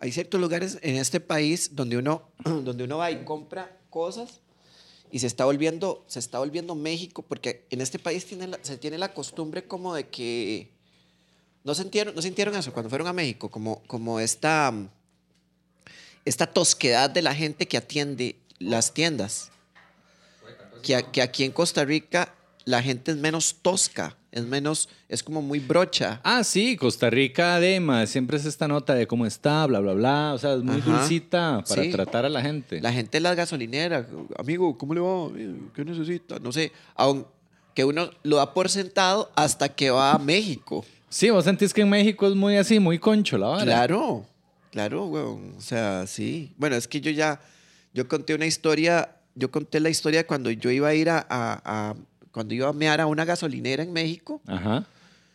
hay ciertos lugares en este país donde uno va y compra cosas y se está volviendo México, porque en este país se tiene la costumbre como de que no sintieron eso cuando fueron a México, como esta tosquedad de la gente que atiende las tiendas. Que aquí en Costa Rica la gente es menos tosca, es como muy brocha. Ah, sí, Costa Rica, Dema, siempre es esta nota de cómo está, bla, bla, bla. O sea, es muy dulcita para tratar a la gente. La gente de las gasolineras, amigo, ¿cómo le va? ¿Qué necesita? No sé, aunque uno lo da por sentado hasta que va a México. Sí, vos sentís que en México es muy así, muy concho la vara. Claro, weón. O sea, sí. Bueno, es que yo conté una historia, yo conté la historia de cuando yo iba a ir cuando iba a mear a una gasolinera en México. Ajá.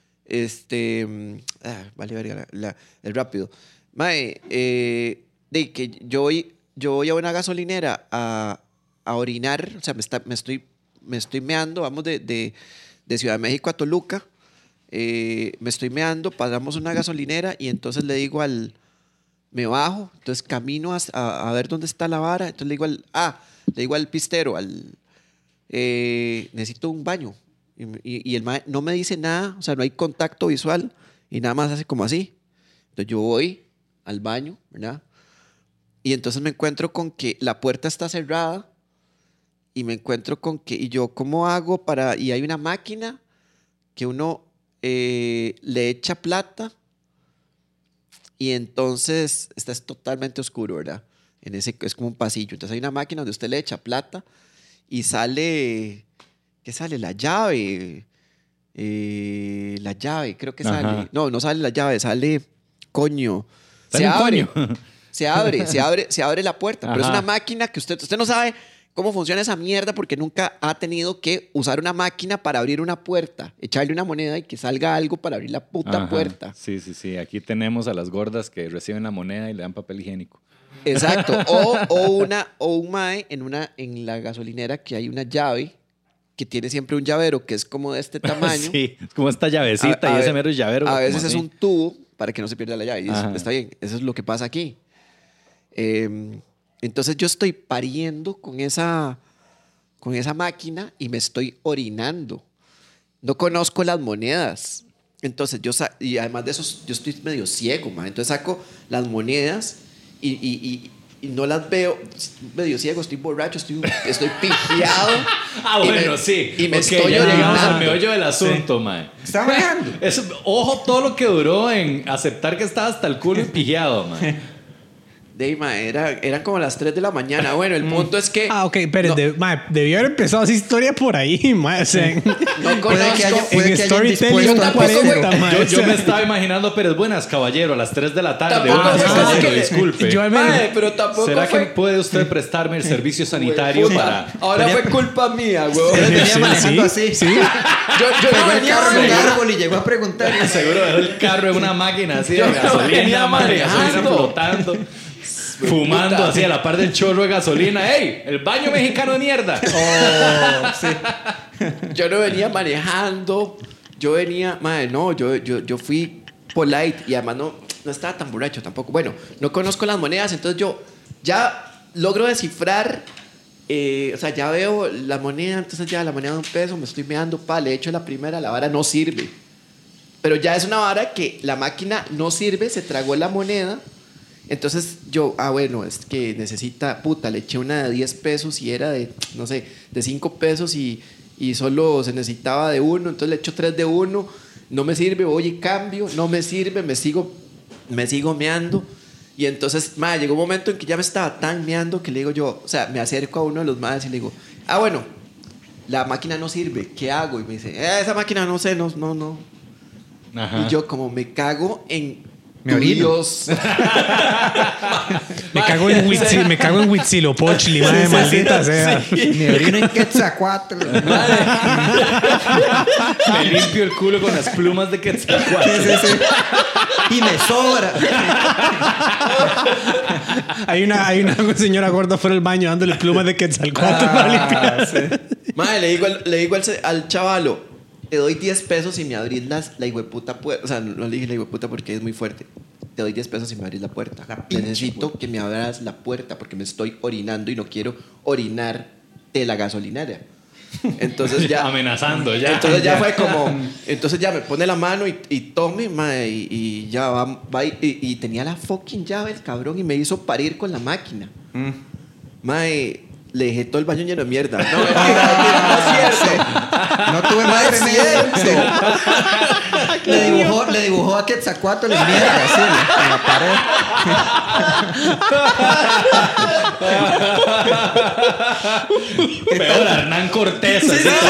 Vale, el rápido. Mae, de que yo voy a una gasolinera a orinar, o sea, me estoy meando, vamos de Ciudad de México a Toluca, me estoy meando, pasamos una gasolinera y entonces le digo me bajo, entonces camino a ver dónde está la vara, entonces le digo al pistero, necesito un baño. Y el mae no me dice nada, o sea, no hay contacto visual y nada más hace como así. Entonces yo voy al baño, ¿verdad? Y entonces me encuentro con que la puerta está cerrada y me encuentro con que, y yo, ¿cómo hago y hay una máquina que uno le echa plata y entonces es totalmente oscuro, ¿verdad? Es como un pasillo. Entonces hay una máquina donde usted le echa plata y sale... ¿Qué sale? La llave. La llave, creo que sale. Ajá. No sale la llave, sale... Coño. ¿Sale un coño? Se abre la puerta. Pero es una máquina que usted no sabe cómo funciona esa mierda porque nunca ha tenido que usar una máquina para abrir una puerta, echarle una moneda y que salga algo para abrir la puta puerta. Sí. Aquí tenemos a las gordas que reciben la moneda y le dan papel higiénico. Exacto. O un mae en la gasolinera que hay una llave que tiene siempre un llavero que es como de este tamaño. Sí, es como esta llavecita y ese mero llavero. A veces es un tubo para que no se pierda la llave. Y está bien, eso es lo que pasa aquí. Entonces yo estoy pariendo con esa máquina y me estoy orinando. No conozco las monedas. Entonces y además de eso, yo estoy medio ciego, man. Entonces saco las monedas y no las veo, medio ciego, estoy borracho, estoy pijeado. Bueno, sí. Y me okay, estoy ya llegamos al orinando. meollo del asunto, mae. Está manejando. Ojo todo lo que duró en aceptar que estaba hasta el culo y pijeado, mae. Eran como las 3 de la mañana. Bueno, el punto es que... Ok, pero debió haber empezado esa historia por ahí, mae. O sea, no Puede que conozco... haya storytelling dispuesto un al 40, pistero. mae. Yo me estaba imaginando, pero es buenas, caballero, a las 3 de la tarde. Tampoco Buenas, fue caballero, que- disculpe. Yo al menos- Mae, pero tampoco ¿Será que fue... puede usted prestarme el servicio sanitario Puta, para...? Ahora fue culpa mía, güey. Pero venía Sí, manejando sí, así. sí. Yo no Pegó el venía carro en un manejando. árbol y llegó a preguntar. Seguro dejó el carro en una máquina así de Yo no gasolina, venía mae, gasolina manejando. flotando, fumando Puta. así a la par del chorro de gasolina. ¡Ey! ¡El baño mexicano de mierda! Yo no venía manejando. Yo venía... Madre, no, yo fui polite y además no estaba tan borracho tampoco. Bueno, no conozco las monedas, entonces yo ya logro descifrar... o sea, ya veo la moneda, entonces ya la moneda de $1, me estoy meando, le echo la primera, la vara no sirve. Pero ya es una vara que la máquina no sirve, se tragó la moneda. Entonces yo, bueno, es que necesita, le eché una de $10 y era de, no sé, de $5 y solo se necesitaba de uno, entonces le echo 3 de uno, no me sirve, voy y cambio, no me sirve, me sigo meando. Y entonces, llegó un momento en que ya me estaba tan meando que le digo yo, o sea, me acerco a uno de los madres y le digo, bueno, la máquina no sirve, ¿qué hago? Y me dice, esa máquina no sé, no. Ajá. Y yo como me cago en... Me orino. Dios. Me cago en Huitzilopochtli, madre maldita sea. Me orino en Quetzalcóatl. Me limpio el culo con las plumas de Quetzalcóatl. Sí. Y me sobra. Hay una señora gorda fuera del baño dándole plumas de Quetzalcóatl para limpiar. Madre, le digo al chavalo, te doy $10 y me abrís la hijueputa puerta. O sea, no le dije la hijueputa porque es muy fuerte. te doy 10 pesos y me abrís la puerta. La pinche Necesito que me abras la puerta porque me estoy orinando y no quiero orinar de la gasolinera. Entonces ya... Amenazando, ya. Entonces ya fue como... Entonces ya me pone la mano y tome, mae, y ya va y tenía la fucking llave el cabrón y me hizo parir con la máquina. Mae, le dejé todo el baño lleno de mierda. No, mentira, no es cierto. No tuve No más es remedio. Le dibujó a Quetzalcóatl en mierda, así, en la pared. Peor, Hernán Cortés. así todo.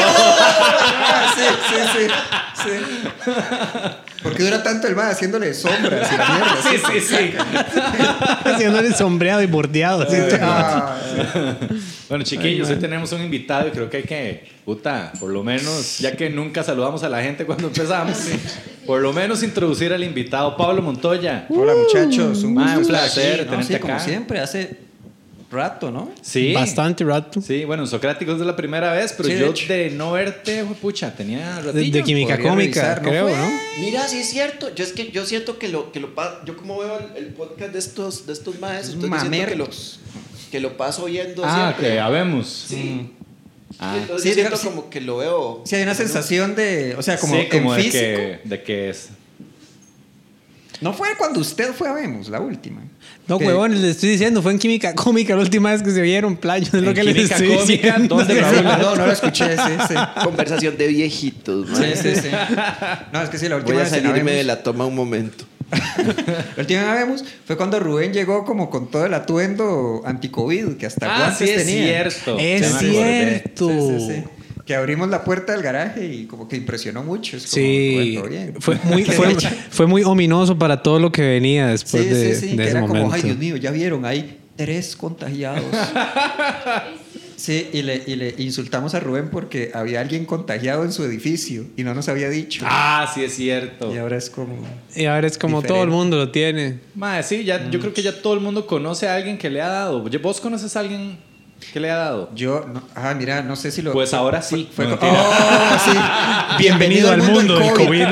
Sí. ¿Por qué dura tanto el man haciéndole sombras y la mierda? Sí. Haciéndole sombreado y bordeado. así. Bueno, chiquillos, hoy tenemos un invitado y creo que hay que, por lo menos, ya que nunca saludamos a la gente cuando empezamos, por lo menos introducir al invitado, Pablo Montoya. Hola, muchachos. Un Un gusto estar placer aquí, ¿no? tenerte Sí, como acá. siempre, hace rato, ¿no? Sí. Bastante rato. Sí, bueno, en Socráticos es la primera vez, pero Sí, de yo hecho. de no verte, pucha, tenía ratillo. De química Podría cómica, revisar, ¿no creo, fue? ¿no? Mira, sí es cierto. Yo siento que lo yo como veo el podcast de estos maestros, entonces yo siento Mamertos. que lo paso oyendo Ah, siempre. que habemos. Sí. Ah. Entonces Sí, yo siento sí. como que lo veo. Sí, hay una sensación de, o sea, como, Sí, como en de físico. de que es. No fue cuando usted fue a Vemos, la última. No, Que- huevones, les estoy diciendo, fue en química cómica la última vez que se vieron playo. Es lo En que les química estoy cómica, diciendo. ¿dónde Sí, Raúl? no lo escuché, sí. Conversación de viejitos, man. Sí. No, es que sí, la última Voy a vez en salirme Habemos- de la toma un momento. La última vez vemos fue cuando Rubén llegó como con todo el atuendo anti-COVID, que hasta Ah, guantes sí, es tenía. cierto. Es Ya me acordé. cierto. Sí. Que abrimos la puerta del garaje y como que impresionó mucho. Es como, Sí, bueno, bien. fue muy ominoso para todo lo que venía después Sí, de, sí, de que ese era momento. como, ay Dios mío, ya vieron, hay 3 contagiados. Sí, y le insultamos a Rubén porque había alguien contagiado en su edificio y no nos había dicho. Ah, sí, es cierto. Y ahora es como... Y ahora es como Diferente. todo el mundo lo tiene. Mae, sí, yo creo que ya todo el mundo conoce a alguien que le ha dado. ¿Vos conoces a alguien que le ha dado? Yo, no, mira, no sé si lo... Pues ahora sí. Fue, No, oh, mentira. sí. Bienvenido al mundo del COVID.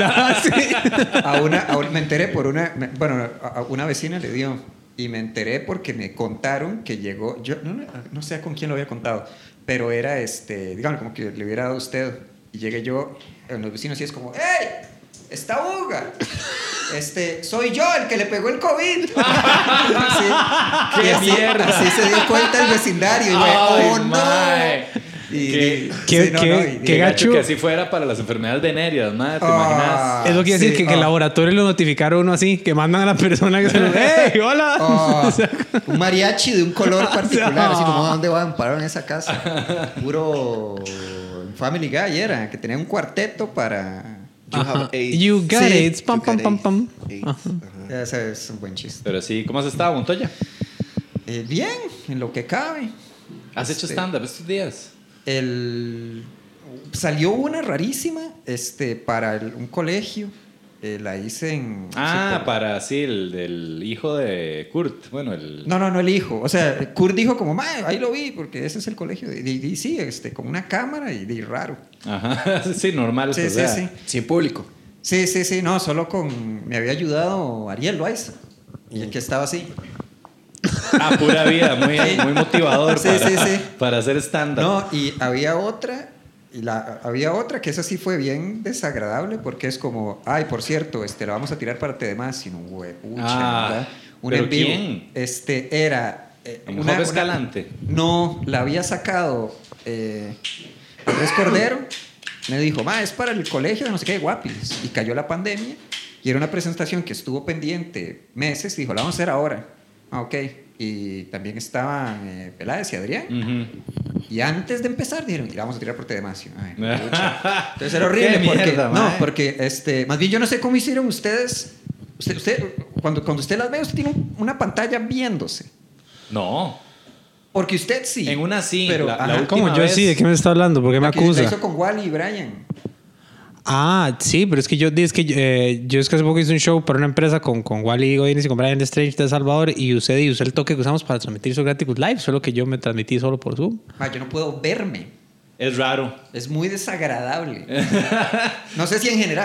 Me enteré por una... a una vecina le dio. Y me enteré porque me contaron que llegó... Yo no sé con quién lo había contado. Pero era, digamos, como que le hubiera dado a usted. Y llegué yo, en los vecinos, y es como... ¡Ey! ¡Está Uga! Soy yo el que le pegó el COVID. Sí. ¡Qué Y así, mierda! Así se dio cuenta el vecindario. Y me, Ay, ¡oh, no! mae. Y- Qué- qué- qué gacho. Que así fuera para las enfermedades venéreas, madre, ¿te Ah. imaginas? Es lo que iba a decir, Sí, que el laboratorio lo notificaron uno así, que mandan a la persona que se lo... ¡Hey, hola! Oh, un mariachi de un color particular, así como, ¿a dónde van? Pararon en esa casa. Puro Family Guy era, que tenía un cuarteto para... You have AIDS. You got Sí, it. Pam, You pam, got pam, AIDS. pam. AIDS. Ajá. Ajá. Ese es un buen chiste. Pero sí, ¿cómo has estado, Montoya? Bien, en lo que cabe. ¿Has hecho stand-up estos días? Salió una rarísima para un colegio. La hice en... Ah, sí, por- para, sí, el del hijo de Kurt. Bueno, el... No, el hijo. O sea, Kurt dijo como, "Mae, ahí lo vi, porque ese es el colegio. Y sí, con una cámara y raro. Ajá, sí, normal. Sí, o sea. sí. Sin público. Sí, no, solo me había ayudado Ariel Loaiza. Y el que estaba así. Ah, pura vida, muy motivador Sí, sí. para hacer stand-up. No, y había otra, que esa sí fue bien desagradable porque es como, ay, por cierto, la vamos a tirar para Tedemás, sino huepucha, ¿verdad? Un ¿pero en vivo. quién? Era ¿En Job Escalante? No, la había sacado Andrés Cordero. Me dijo, es para el colegio de no sé qué, Guapiles. Y cayó la pandemia. Y era una presentación que estuvo pendiente meses. Dijo, la vamos a hacer ahora. Ah, ok. Y también estaban Peláez y Adrián. Ujú. Y antes de empezar dijeron, y la vamos a tirar por Tedemacio. Ay, pucha. Entonces era horrible Qué porque... mierda, mae. porque más bien yo no sé cómo hicieron ustedes. Usted cuando usted las ve, usted tiene una pantalla viéndose. No. Porque usted sí. En una sí, Pero, la ajá, última ¿Cómo? Yo vez- sí, ¿de qué me está hablando? ¿Por qué me la que la acusa? hizo con Wally y Brian. Ah, sí, pero es que yo es que hace poco hice un show para una empresa con Wally Godínez y con Brian Strange de El Salvador y usé el toque que usamos para transmitir Socráticos Live, solo que yo me transmití solo por Zoom. Yo no puedo verme. Es raro. Es muy desagradable. No sé si en general,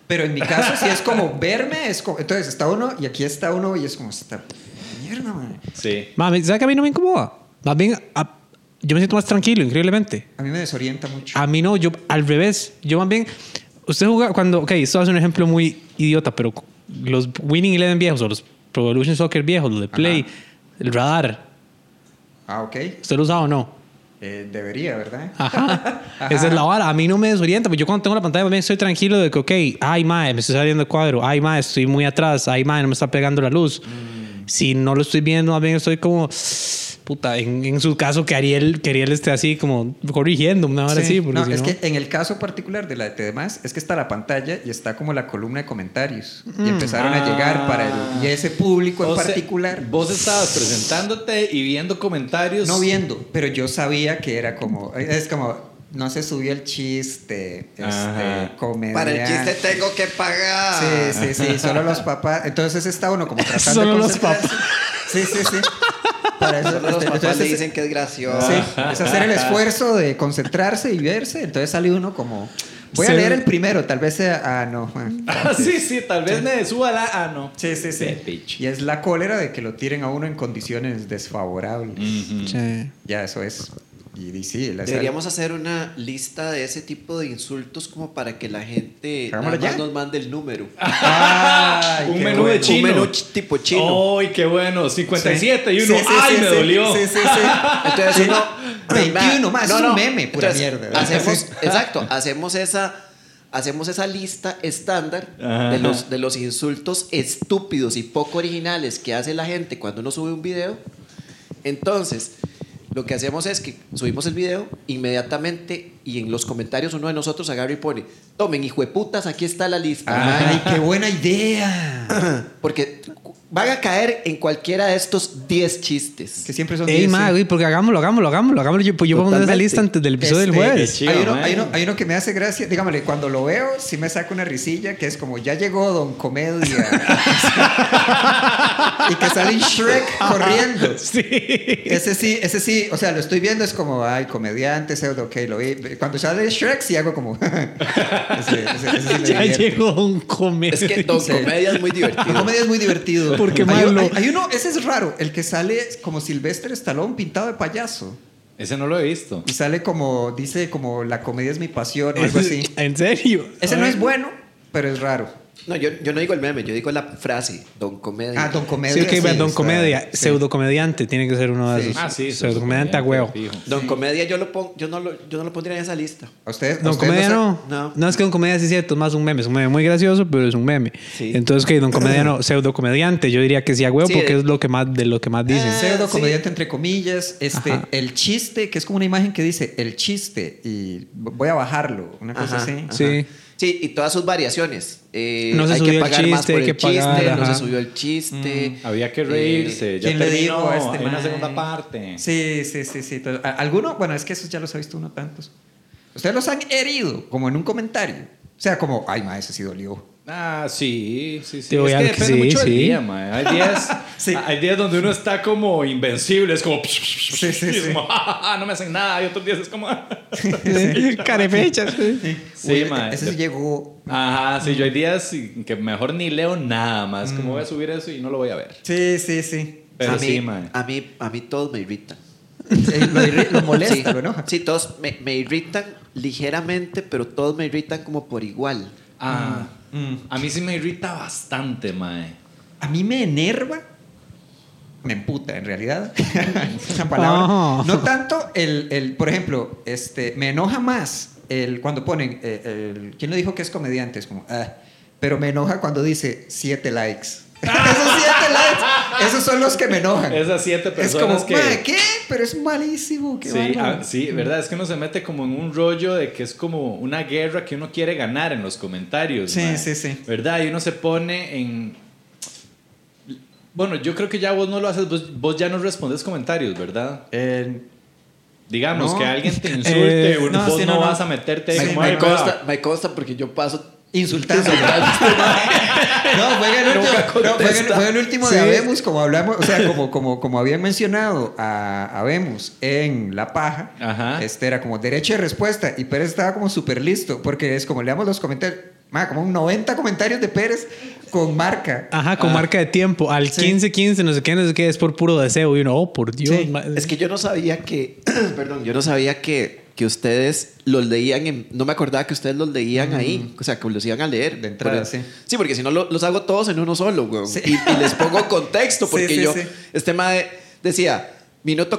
Pero en mi caso, si es como verme, es como, entonces está uno y aquí está uno y es como, esta mierda, man. Sí. Mami, ¿sabes que a mí no me incomoda? Más bien, yo me siento más tranquilo, increíblemente. A mí me desorienta mucho. A mí no, yo al revés. Yo más bien, usted juega cuando, ok, esto es un ejemplo muy idiota, pero los Winning Eleven viejos o los Pro Evolution Soccer viejos, los de Play, el radar, Ah, ok. ¿usted lo usa o no? Debería, ¿verdad? Ajá. Esa es la vara. A mí no me desorienta, pero yo cuando tengo la pantalla también estoy tranquilo de que, ok, ay, mae, me estoy saliendo de cuadro, ay, mae, estoy muy atrás, ay, mae, no me está pegando la luz. Si no lo estoy viendo, más bien estoy como, puta, en su caso, que Ariel esté así como corrigiendo una hora así. Porque No, si es no... que en el caso particular de la de demás, es que está la pantalla y está como la columna de comentarios. Y empezaron a llegar para y ese público en O sea, particular. vos estabas presentándote y viendo comentarios. No viendo, pero yo sabía que era como, es como, no se subió el chiste, comedia. Para el chiste tengo que pagar. Sí, solo los papás. Entonces está uno como tratando Solo de los concentrarse. Sí. Para eso, Solo los papás entonces, le dicen que es gracioso. sí, es hacer el esfuerzo de concentrarse y verse. Entonces sale uno como, voy a leer el primero, tal vez sea, no. Sí, tal vez me suba la. No. Sí. Bitch. Y es la cólera de que lo tiren a uno en condiciones desfavorables. Sí. Ya, eso es. Y sí, Deberíamos hacer una lista de ese tipo de insultos como para que la gente Hagámoslo nada más ya. nos mande el número. Ay, Un qué menú bueno. de chino. Un menú tipo chino. ¡Ay, qué bueno! 57 y Sí, uno. sí, ¡Ay, sí, me sí, dolió! Sí. Entonces uno 21 más, es un meme, pura Entonces, mierda. Hacemos, Sí. exacto, hacemos esa lista estándar Ajá. de los insultos estúpidos y poco originales que hace la gente cuando uno sube un video. Entonces, lo que hacemos es que subimos el video inmediatamente y en los comentarios uno de nosotros agarra y pone: tomen, hijueputas, aquí está la lista. Ay, qué buena idea. Porque van a caer en cualquiera de estos 10 chistes. Que siempre son Ey, 10, ma, sí. güey, porque hagámoslo. Yo pongo esa Totalmente. lista antes del episodio del jueves. chido, Hay uno que me hace gracia, dígamele, cuando lo veo sí me saca una risilla que es como, ya llegó Don Comedia. Y que sale en Shrek corriendo. Sí. Ese sí, o sea, lo estoy viendo, es como, ay, comediante, pseudo, ok, lo vi. Cuando sale Shrek sí hago como... ese sí me Ya divierte. llegó un comedia. Es que Don Sí. Comedia es muy Don divertido. Comedia es muy divertido. Porque, hay, malo. hay uno, ese es raro, el que sale como Sylvester Stallone pintado de payaso. Ese no lo he visto. Y sale como, dice como, la comedia es mi pasión o algo así. ¿En serio? Ese no es bueno, pero es raro. No, yo no digo el meme, yo digo la frase, Don Comedia. Ah, Don Comedia. Sí, ok, vean, Don está- Comedia, sí. pseudocomediante, tiene que ser uno de Sí. esos. Sí. Pseudocomediante a huevo. Fijo. Don Comedia yo no lo pondría en esa lista. ¿A ustedes? Don Comedia no. No. No, es que Don Comedia sí es cierto, es más un meme muy gracioso, pero es un meme. Sí. Entonces, que Don Comedia no, pseudocomediante, yo diría que sí a huevo, Sí, porque es lo que más dicen. Pseudo sí. comediante entre comillas, Ajá. el chiste, que es como una imagen que dice el chiste y voy a bajarlo, una cosa Ajá, así. ajá. Sí. Sí, y todas sus variaciones. No se hay subió que el pagar más chiste, por hay el que pagar, chiste, no ajá. se subió el chiste. Había que reírse. Ya ¿quién le terminó. dijo a este Hay una man? segunda parte. Sí. Entonces, alguno, bueno, es que esos ya los ha visto uno tantos. Ustedes los han herido, como en un comentario. O sea, como, ay, ma, ese sí dolió. Ah, sí. Te voy Es a- que depende sí, mucho del sí. día, mae. Hay días, Sí. hay días donde uno está como invencible, es como... Sí. es como, no me hacen nada. Y otros días es como... Carefechas. Sí, Uy, mae. ese sí llegó. Ajá, sí, yo hay días que mejor ni leo nada más. Como voy a subir eso y no lo voy a ver. Sí. Pero a sí, mí, mae. a mí todos me irritan. Lo molesta, Sí, lo enoja. sí, todos me irritan ligeramente, pero todos me irritan como por igual. Ah, a mí sí me irrita bastante, mae. A mí me enerva, me emputa en realidad, esa palabra. Oh. No tanto por ejemplo, me enoja más cuando ponen, ¿quién le dijo que es comediante? Es como, pero me enoja cuando dice 7 likes. Esos 7 likes, esos son los que me enojan. Esas 7 Es personas como, que... "Ma, ¿qué? Pero es malísimo. Qué Sí, bárbaro". sí, verdad, es que uno se mete como en un rollo de que es como una guerra que uno quiere ganar en los comentarios. Sí, mae. sí. ¿Verdad? Y uno se pone en... Bueno, yo creo que ya vos no lo haces, vos ya no respondes comentarios, ¿verdad? Digamos No. que alguien te insulte, no, vos sí, no, no. vas a meterte Sí, ahí como, me "Ay, Me consta porque yo paso Insultando. No, fue el último de Sí. Habemos, como hablamos, o sea, como habían mencionado a Habemos en La Paja, Ajá. era como derecho de respuesta y Pérez estaba como súper listo, porque es como leamos los comentarios. mae, como 90 comentarios de Pérez con marca. Ajá, con marca de tiempo. Al 15-15, no sé qué, es por puro deseo. Y uno, oh, por Dios. Sí. Es que yo no sabía que, perdón, yo no sabía que ustedes los leían no me acordaba que ustedes los leían ahí, o sea, que los iban a leer. De entrada, sí. Sí, porque si no los hago todos en uno solo, weón. Sí. Y les pongo contexto, porque Sí, sí. este mae decía, minuto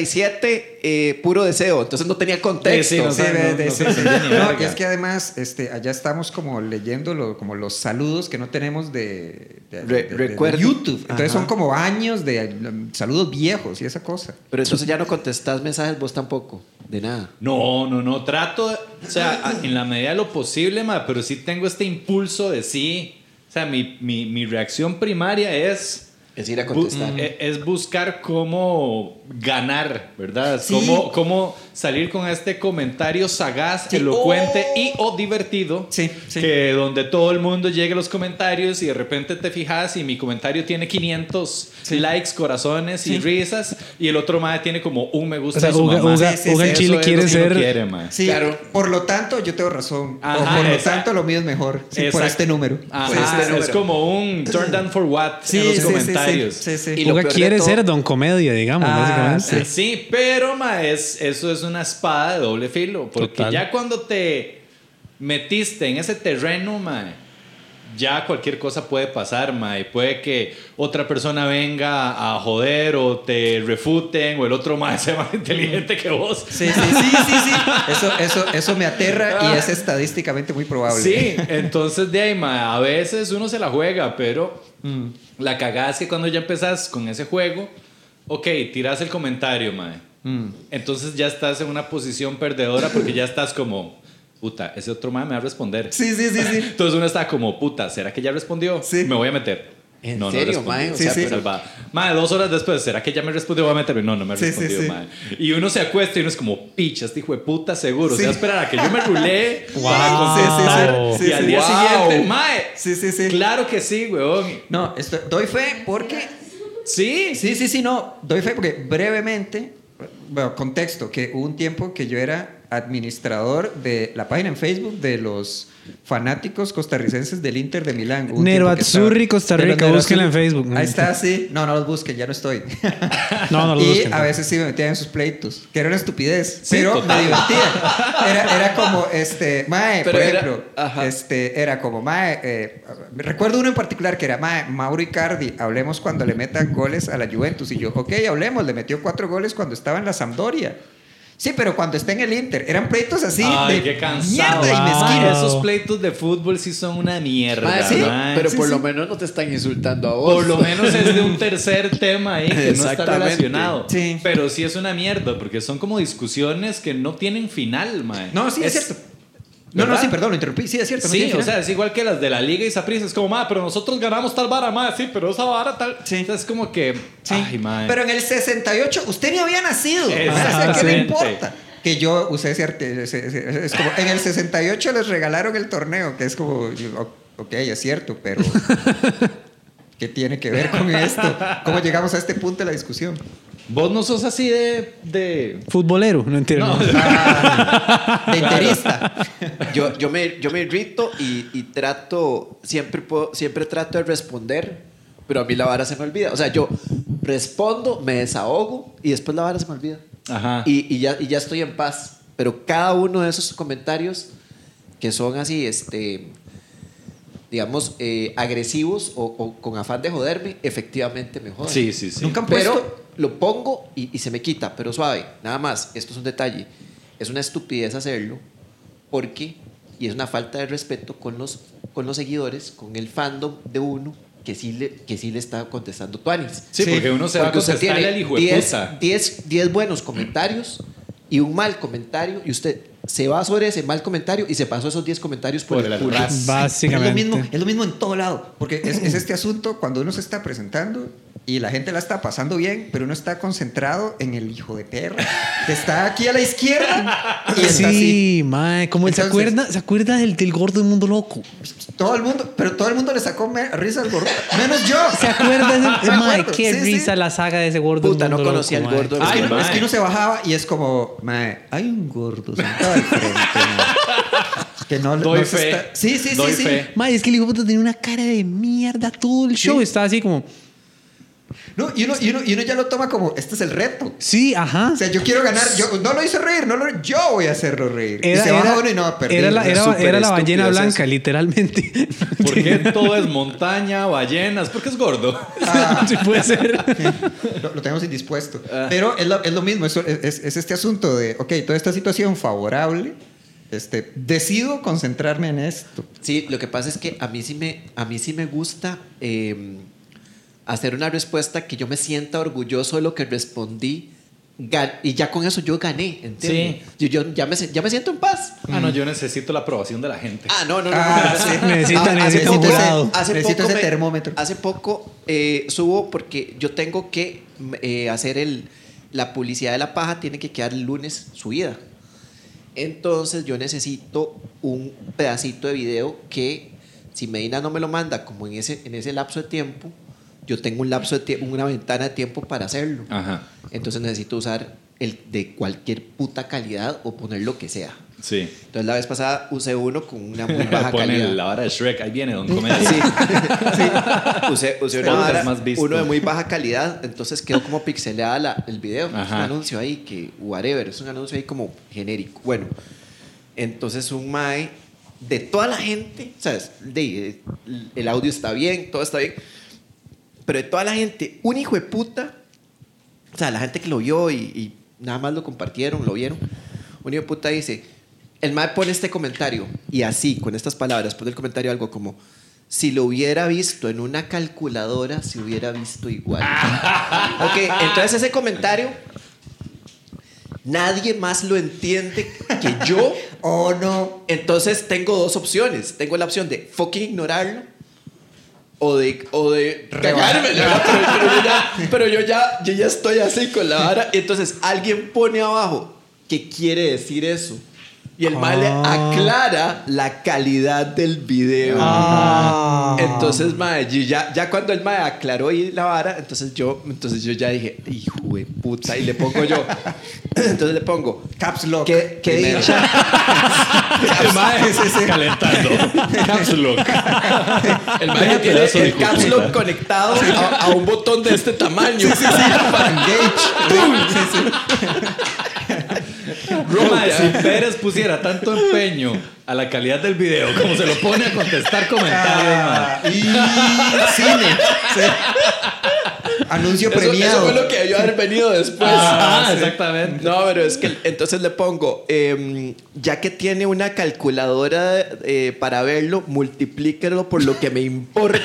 47, puro deseo, entonces no tenía contexto. Sí, no, Sí, no, no, no, y es que además allá estamos como leyendo como los saludos que no tenemos de Recuerdo. YouTube. Entonces Ajá. son como años de saludos viejos y esa cosa. Pero entonces ya no contestás mensajes vos tampoco, de nada. No, trato, o sea, en la medida de lo posible, ma, pero sí tengo este impulso de sí, o sea, mi reacción primaria es Es ir a contestar. es buscar cómo ganar, ¿verdad? Sí. Cómo salir con este comentario sagaz, Sí. elocuente y o divertido. Sí, sí. Que donde todo el mundo llegue a los comentarios y de repente te fijas y mi comentario tiene 500 likes, corazones y risas y el otro mae tiene como un me gusta O sea, de su mamá. Sí, sí, Uga sí, en Chile Eso es quiere lo que uno ser... quiere, mae. Sí, Claro. por lo tanto, yo tengo razón. Ajá, o por lo exacto. tanto, lo mío es mejor. Sí, por Exacto. este número. Ajá, Por este número. es como un turn down for what Sí, en los sí, sí, comentarios. sí, sí. Y lo Uga peor de quiere todo- ser Don Comedia, digamos, básicamente. Sí, pero ma, eso es una espada de doble filo. Porque Total. ya cuando te metiste en ese terreno, ma, ya cualquier cosa puede pasar, ma. Y puede que otra persona venga a joder o te refuten o el otro ma sea más inteligente que vos. Sí. Eso me aterra y es estadísticamente muy probable. Sí, entonces de ahí, ma, a veces uno se la juega, pero la cagada es que cuando ya empezás con ese juego, ok, tiras el comentario, mae. Entonces ya estás en una posición perdedora porque ya estás como, puta, ese otro mae me va a responder. Sí. Entonces uno está como, puta, ¿será que ya respondió? Sí. Me voy a meter. ¿En No serio, respondió. mae? O Sí, sea, sí. pero- Salvada. Mae, 2 horas después, ¿será que ya me respondió? Voy a meterme. No me ha Sí, respondido, sí. mae. Y uno se acuesta y uno es como, picha, este hijo de puta seguro. Sí. O sea, esperar a que yo me rulee Wow. para contestar. Sí, y al día Wow. siguiente, mae. Sí. Claro que sí, weón. No, doy fe porque... Sí. Sí, no. Doy fe porque brevemente, bueno, contexto, que hubo un tiempo que yo era administrador de la página en Facebook de los fanáticos costarricenses del Inter de Milán. Hubo un Nero tiempo que estaba- Azzurri, Costa de los Rica, Nero búsquenla en Azzurri. Facebook. Ahí está, sí. No los busquen, ya no estoy. No los y busquen. a veces sí me metía en sus pleitos, que era una estupidez, Sí, pero total. me divertía. Era como, mae, Pero por era- ejemplo, ajá. era como, mae, recuerdo uno en particular que era, mae, Mauro Icardi, hablemos cuando le metan goles a la Juventus. Y yo, ok, hablemos, le metió 4 goles cuando estaba en la Sampdoria. Sí, pero cuando está en el Inter, eran pleitos así Ay, de qué cansado. mierda y Wow. mezquino. Esos pleitos de fútbol sí son una mierda. Mae, sí, mae. pero Sí, por sí. lo menos no te están insultando a vos. Por lo menos es de un tercer tema ahí que no está Exactamente. relacionado. Sí. Pero sí es una mierda porque son como discusiones que no tienen final, mae. No, sí, es cierto. No, ¿verdad? sí, perdón, lo interrumpí. Sí, es cierto. no Sí, tiene o final. sea, es igual que las de la Liga y Saprissa. Es como, ma, pero nosotros ganamos tal vara, ma, sí, pero esa vara tal. Sí. O sea, es como que, Sí. ay, ma. Pero en el 68 usted ni había nacido. ¿Qué le Exactamente. importa? Que yo usé es como en el 68 les regalaron el torneo, que es como, ok, es cierto, pero ¿qué tiene que ver con esto? ¿Cómo llegamos a este punto de la discusión? Vos no sos así de... Futbolero, no entiendo. No. De interista. Yo me irrito y trato, siempre trato de responder, pero a mí la vara se me olvida. O sea, yo respondo, me desahogo y después la vara se me olvida. Ajá. Y ya estoy en paz. Pero cada uno de esos comentarios que son así, digamos, agresivos o con afán de joderme, efectivamente me joden. Sí, sí, sí. Nunca han Pero puesto... lo pongo y se me quita, pero suave. Nada más, esto es un detalle. Es una estupidez hacerlo porque, y es una falta de respeto con los seguidores, con el fandom de uno que sí le está contestando tuanis. Sí, porque uno se va a Porque usted contestarle tiene al hijo de puta. 10 buenos comentarios y un mal comentario y usted se va sobre ese mal comentario y se pasó esos 10 comentarios por el culo. ras. Básicamente. Es lo mismo en todo lado, porque es este asunto cuando uno se está presentando y la gente la está pasando bien, pero uno está concentrado en el hijo de perra que está aquí a la izquierda y está así. Sí, mae, como él se Entonces- acuerda del gordo del mundo loco. Todo el mundo le sacó risa al gordo, menos yo. ¿Se acuerda de Me mae, acuerdo, qué sí, sí. risa la saga de ese gordo Puta, del no mundo conocía loco, el mae. gordo. Ay, Es mae. que uno se bajaba y es como, mae, hay un gordo sentado al frente, mae. Que no, Doy no se fe. está... Sí. Doy fe. Mae, es que el hijo de puta tenía una cara de mierda todo el show. Estaba así como... No, y uno ya lo toma como, este es el reto. Sí, ajá. O sea, yo quiero ganar, yo no lo hice reír, yo voy a hacerlo reír. Y se baja uno y no, perdí. Era la ballena estúpido, blanca, eso. literalmente. ¿Por qué todo es montaña, ballenas? ¿Por qué es gordo? Sí, puede ser. Lo tenemos indispuesto. Pero es lo mismo, es este asunto de, ok, toda esta situación favorable, decido concentrarme en esto. Sí, lo que pasa es que a mí sí me gusta hacer una respuesta que yo me sienta orgulloso de lo que respondí y ya con eso yo gané, ¿entiendes? Sí. Yo ya me siento en paz. Ah, no, yo necesito la aprobación de la gente. No. Sí. Necesita un jurado. Necesito ese termómetro. Hace poco subo porque yo tengo que hacer la publicidad de la paja, tiene que quedar el lunes subida. Entonces yo necesito un pedacito de video que si Medina no me lo manda como en ese lapso de tiempo, yo tengo una ventana de tiempo para hacerlo. Ajá. Entonces necesito usar el de cualquier puta calidad o poner lo que sea. Sí. Entonces la vez pasada usé uno con una muy baja calidad. Ponen la vara de Shrek, ahí viene Don Comedia. Sí. Usé una vara, más visto. uno de muy baja calidad, entonces quedó como pixeleada el video. Ajá. Es un anuncio ahí que, whatever, es un anuncio ahí como genérico. Bueno, entonces un mae de toda la gente, ¿sabes? El audio está bien, todo está bien, pero de toda la gente, un hijo de puta, o sea, la gente que lo vio y nada más lo compartieron, lo vieron, un hijo de puta dice, el mae pone este comentario y así, con estas palabras, pone el comentario algo como, si lo hubiera visto en una calculadora, se hubiera visto igual. Ok, entonces ese comentario, nadie más lo entiende que yo. Oh, no. Entonces tengo dos opciones. Tengo la opción de fucking ignorarlo o de cagarme. Pero yo ya estoy así con la vara. Entonces alguien pone abajo ¿qué quiere decir eso? Y el mae le aclara la calidad del video. Entonces, mae, ya cuando el mae aclaró y la vara, entonces yo ya dije, hijo de puta, y le pongo yo. Entonces le pongo Caps Lock. ¿Qué primero. dicha? El mae calentando. Caps Lock. El mae tiene el caps lock conectado a un botón de este tamaño. Para engage. Roma, si Pérez pusiera tanto empeño a la calidad del video como se lo pone a contestar comentarios, Y cine. Sí. Anuncio premiado. Eso fue lo que debió haber venido después. exactamente. No, pero es que entonces le pongo, ya que tiene una calculadora para verlo, multiplíquelo por lo que me importa.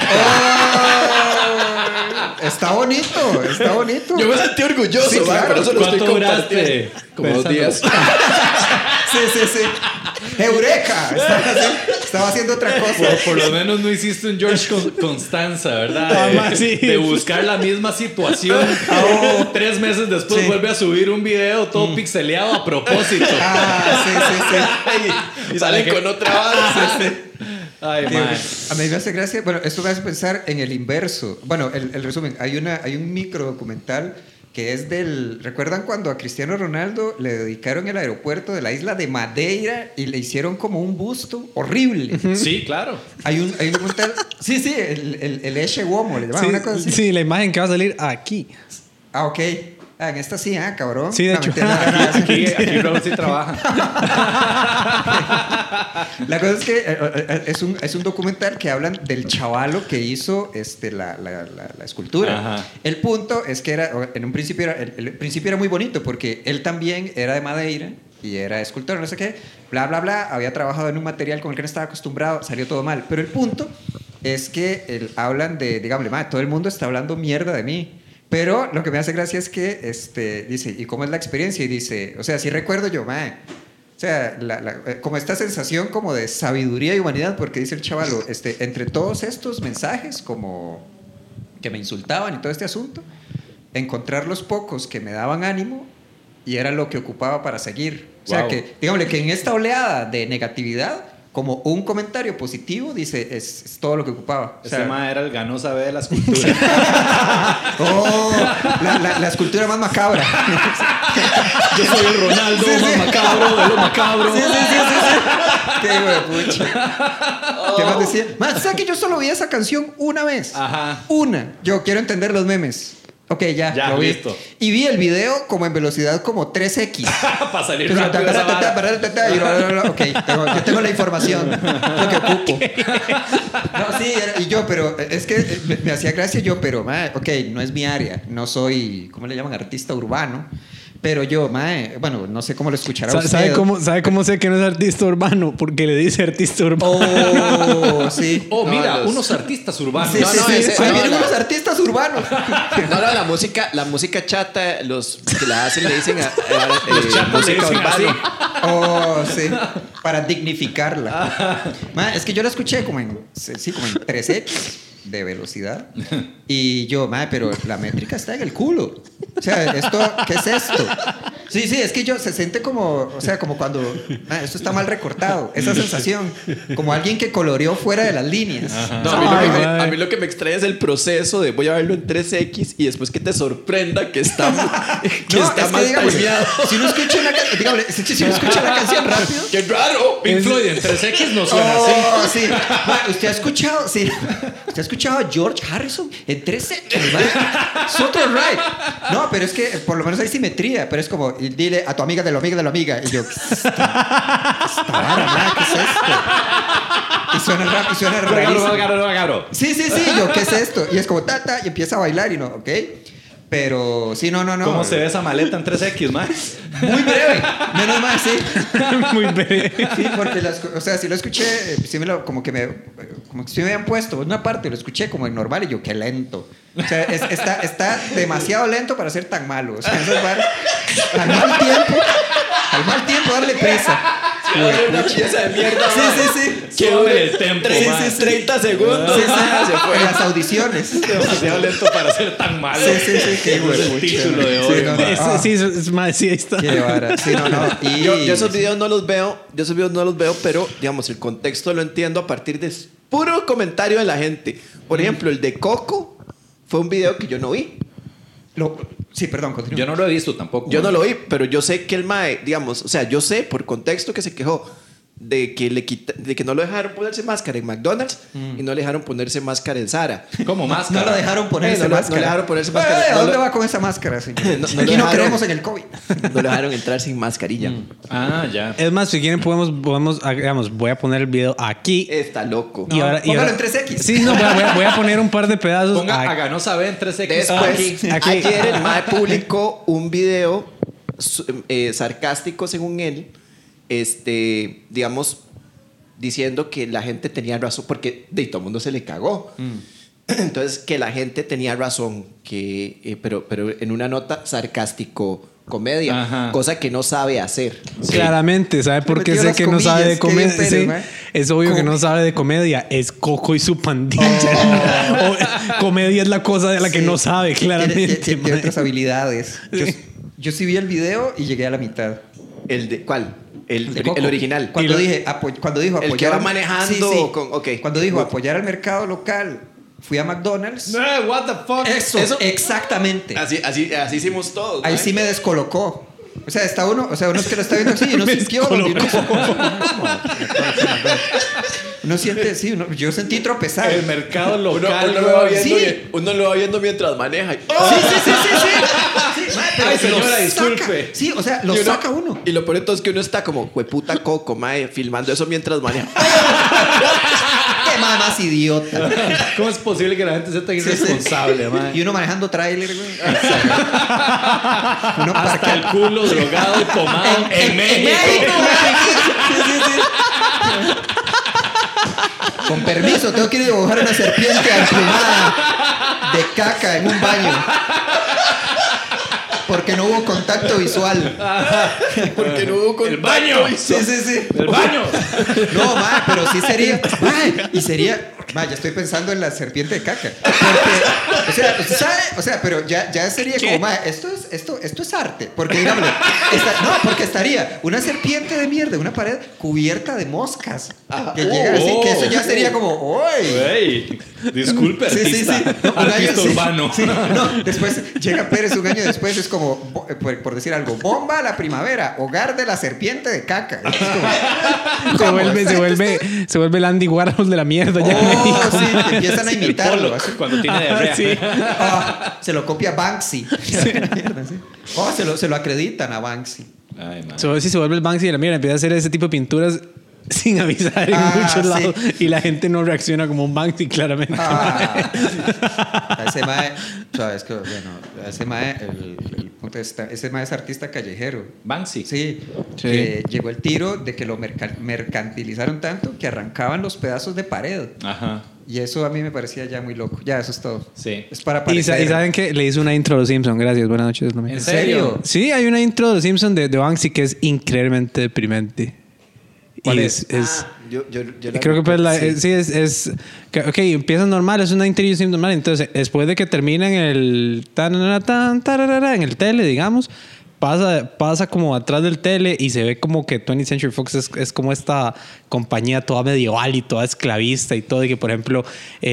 Está bonito, está bonito. Yo me sentí orgulloso, Sí, claro. pero eso lo estoy ¿Cuánto compartiendo. duraste? Como 2 días. Sí. ¡Eureka! Estaba haciendo otra cosa. Por lo menos no hiciste un George Constanza, ¿verdad? De buscar la misma situación. 3 meses después vuelve a subir un video todo pixeleado a propósito. Y salen con otra vara. Ay, man. A mí me hace gracia, bueno, esto me hace pensar en el inverso. Bueno, el resumen, hay un micro documental que es ¿recuerdan cuando a Cristiano Ronaldo le dedicaron el aeropuerto de la isla de Madeira y le hicieron como un busto horrible? Sí, claro. Hay un documental, sí, el Eche Uomo, le llaman una cosa así. Sí, la imagen que va a salir aquí. Ok. En esta sí, cabrón. Sí, de hecho. Aquí Raúl sí trabaja. La cosa es que es un documental que hablan del chavalo que hizo la escultura. Ajá. El punto es que en un principio el principio era muy bonito porque él también era de Madeira y era escultor, no sé qué, bla, bla, bla. Había trabajado en un material con el que no estaba acostumbrado, salió todo mal. Pero el punto es que hablan de, dígame, todo el mundo está hablando mierda de mí. Pero lo que me hace gracia es que dice, ¿y cómo es la experiencia? Y dice, o sea, sí recuerdo yo, mae. O sea, como esta sensación como de sabiduría y humanidad, porque dice el chavalo, entre todos estos mensajes como que me insultaban y todo este asunto, encontrar los pocos que me daban ánimo y era lo que ocupaba para seguir. O sea, que, digámosle, que en esta oleada de negatividad como un comentario positivo, dice, es todo lo que ocupaba. O sea, Ese mae era el Ganosa B de la escultura. la escultura más macabra. Yo soy el Ronaldo más macabro de lo macabro. Sí. Qué hijo de pucha. ¿Qué más decía? Más, ¿sabes que yo solo vi esa canción una vez? Ajá. Una. Yo quiero entender los memes. Ok, ya Ya, lo vi. listo. Y vi el video como en velocidad como 3x. Para salir rápido de esa vara. Ok, yo tengo la información. Lo que ocupo. No, sí, y yo, pero es que me hacía gracia yo, pero, ok, no es mi área. No soy, ¿cómo le llaman? Artista urbano. Pero yo, bueno, no sé cómo lo escuchará usted. ¿Sabe cómo sé que no es artista urbano? Porque le dice artista urbano. Oh, sí. Oh, No, mira, los- unos artistas urbanos. Sí, No, sí, no, sí. ese- Ahí no, vienen la- unos artistas urbanos. No, la música chata, los que la hacen le dicen Los chatos le música dicen así. urbana. Oh, sí. Para dignificarla. Es que yo la escuché como en 3x de velocidad. Y yo, pero la métrica está en el culo. O sea, ¿qué es esto? Sí, es que se siente como, o sea, como cuando esto está mal recortado. Esa sensación. Como alguien que coloreó fuera de las líneas. No, a mí lo que me extrae es el proceso de voy a verlo en 3X y después que te sorprenda que está, mal digamos, timeado. si uno escucha una canción rápido. ¡Qué raro! Pink Floyd en 3X no suena así. Oh, sí. ¿Usted ha escuchado? Sí. ¿Usted ha escuchado a George Harrison en 3X? Es otro ride. No, pero es que por lo menos hay simetría. Pero es como, dile a tu amiga de la amiga de la amiga. Y yo, ¿qué es esta vara, ¿qué es esto? Y suena rap, y suena rarísimo. Garo. Sí. Yo, ¿qué es esto? Y es como, y empieza a bailar y no, ¿ok? Pero sí, no. ¿Cómo se ve esa maleta en 3X, man? Muy breve. Menos mal, sí. Muy breve. Sí, porque si lo escuché, como que sí me habían puesto una parte, lo escuché como en normal y yo, qué lento. O sea, está demasiado lento para ser tan malo. O sea, esas varas, al mal tiempo darle prisa. Una pieza de mierda. Sí. Que Sube el tempo, sí, man. 30 segundos. Sí, Se fue. en las audiciones. Demasiado lento para ser tan malo. Sí, qué Ese es el título de hoy. Sí, no, no. Sí, es más, sí, ahí está. Qué vara. Sí, no. Y Yo esos videos no los veo, pero digamos, el contexto lo entiendo a partir de puro comentario de la gente. Por ejemplo, el de Coco fue un video que yo no vi. Sí, perdón, continúa. Yo no lo he visto tampoco. Yo no lo vi, pero yo sé que el mae, digamos, o sea, yo sé por contexto que se quejó de que de que no lo dejaron ponerse máscara en McDonald's y no le dejaron ponerse máscara en Zara. ¿Cómo máscara? No lo dejaron ponerse No le máscara. dejaron ponerse máscara. ¿A No dónde lo- va con esa máscara, señor? No Aquí no dejaron. creemos en el COVID. No lo dejaron entrar sin mascarilla. Ah, ya. Es más, si quieren podemos digamos, voy a poner el video aquí. Está loco. Y ahora, póngalo en 3X. Sí, no, voy a poner un par de pedazos. Ponga aquí. a Ganosa B en 3X. Después, Aquí. ayer el mae publicó un video sarcástico, según él, digamos, diciendo que la gente tenía razón, porque de todo el mundo se le cagó. Entonces, que la gente tenía razón, pero en una nota sarcástico comedia, Ajá. cosa que no sabe hacer. Claramente, ¿sabe por qué metió sé las que no sabe de comillas, comedia? qué bien Sí, Pérez, es obvio que no sabe de comedia. Es Coco y su pandilla. Comedia es la cosa de la que Sí. no sabe, claramente. Tiene mae. otras habilidades. Yo sí vi el video y llegué a la mitad. ¿El de cuál? De Coco. El original. Cuando dijo apoyar. El que va manejando Sí. con- ok. Cuando dijo apoyar al mercado local, fui a McDonald's. What the fuck? Eso, exactamente. Así hicimos todos. Ahí mae. sí me descolocó. O sea, uno es que lo está viendo así y uno Me sintió. descolocó. Uno siente, sí, yo sentí tropezar. El mercado Uno local. lo va viendo, Sí. uno lo va viendo mientras maneja. Sí. Sí, mae, pero Ay, se lo señora, saca. disculpe. Sí, o sea, lo Y saca uno. Y lo peor de todo es que uno está como hueputa Coco, mae, filmando eso mientras maneja. Qué mae más idiota. ¿Cómo es posible que la gente sea tan irresponsable, man? Y uno manejando tráiler, güey. Uno Hasta el culo drogado y tomado en México. Con permiso, tengo que ir a dibujar una serpiente emplumada de caca en un baño. Porque no hubo contacto visual. Porque no hubo El baño. contacto. Sí. El baño. No, mae, pero sí sería. Mae, y sería. Ya estoy pensando en la serpiente de caca. Porque, o sea, ¿usted sabe? O sea, pero ya sería ¿Qué? como, ma, esto es arte. Porque, digámoslo, no, porque estaría una serpiente de mierda, una pared cubierta de moscas. Que llegan así, que eso ya sería como, ¡uy! Ey, disculpe, artista. Artista urbano. Sí, no, después llega Pérez un año después, es como, por decir algo, bomba a la primavera, hogar de la serpiente de caca. Es como, Se vuelve el Andy Warhol de la mierda. Ya. oh, sí, que empiezan a imitarlo. Pollock, así. cuando tiene diarrea. Sí. Se lo copia Banksy. Se lo acreditan a Banksy. Ay, man. Si se vuelve el Banksy de la mierda, empieza a hacer ese tipo de pinturas sin avisar en muchos lados y la gente no reacciona como un Banksy, claramente. Ese mae, sabes que bueno, ese mae, el punto ese mae es artista callejero. Banksy. Sí, que llegó el tiro de que lo mercantilizaron tanto que arrancaban los pedazos de pared. Ajá. Y eso a mí me parecía ya muy loco. Ya, eso es todo. Sí. Es para Y parecer. saben que le hizo una intro a los Simpsons. Gracias, buenas noches. Lomi. ¿En serio? Sí, hay una intro de los Simpsons de Banksy que es increíblemente deprimente. ¿Cuál Y es? Yo la creo que pues sí. ok, empieza normal, es una introducción normal. Entonces, después de que termina en el en el tele, digamos, pasa como atrás del tele y se ve como que 20th Century Fox es como esta compañía toda medieval y toda esclavista y todo, y que por ejemplo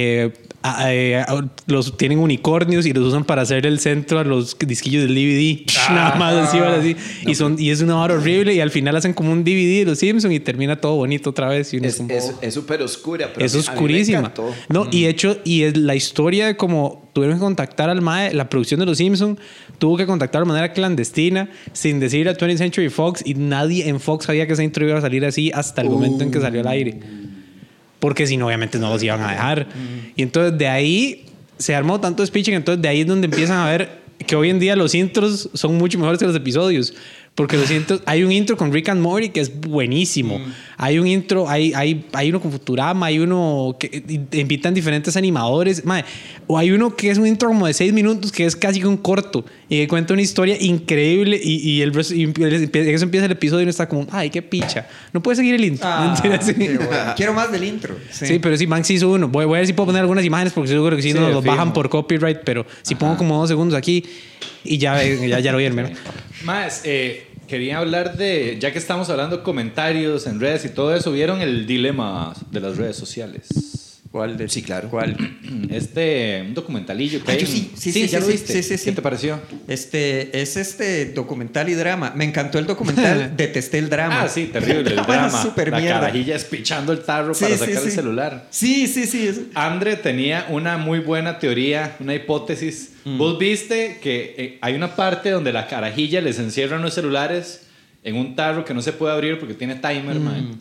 los tienen unicornios y los usan para hacer el centro a los disquillos del DVD. Nada más así. Y es una hora horrible y al final hacen como un DVD de los Simpsons y termina todo bonito otra vez. Y uno como, Es súper oscura, pero es a mí me oscurísima. encantó. No, y de hecho, es la historia de cómo tuvieron que contactar al MAE, la producción de Los Simpsons tuvo que contactar de manera clandestina, sin decir a 20th Century Fox, y nadie en Fox sabía que esa intro iba a salir así hasta el momento en que salió al aire. Porque si no, obviamente no los iban a dejar. Y entonces de ahí se armó tanto speeching, entonces de ahí es donde empiezan a ver que hoy en día los intros son mucho mejores que los episodios. Porque los intros, hay un intro con Rick and Morty que es buenísimo. Hay un intro, hay uno con Futurama, hay uno que invitan diferentes animadores. Madre, o hay uno que es un intro como de 6 minutos que es casi que un corto y que cuenta una historia increíble y eso empieza el episodio y uno está como, ay, qué picha. No puede seguir el intro. Sí. Qué bueno. Quiero más del intro. Sí, pero sí, Banksy hizo uno. Voy a ver si puedo poner algunas imágenes porque seguro que si no los bajan por copyright, pero si pongo como 2 segundos aquí y ya lo vieron. ¿No? Más, quería hablar de, ya que estamos hablando de comentarios en redes y todo eso, ¿vieron el dilema de las redes sociales? ¿Cuál? Sí, claro. ¿Cuál? Un documentalillo que hay. Yo sí, ¿ya lo viste? Sí. ¿Qué te pareció? Es documental y drama. Me encantó el documental, detesté el drama. Ah, sí, terrible el drama. Super la mierda. carajilla espichando el tarro para sacar el celular. Sí. Andre tenía una muy buena teoría, una hipótesis. Vos viste que hay una parte donde la carajilla les encierran los celulares en un tarro que no se puede abrir porque tiene timer, man.